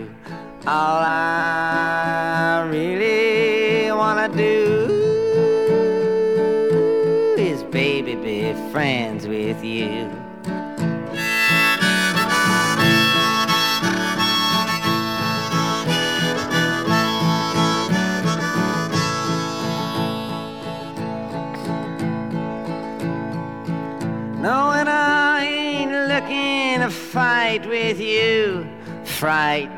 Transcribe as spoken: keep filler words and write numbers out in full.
All I really wanna do is, baby, be friends with you. Knowing I ain't looking to fight with you, fright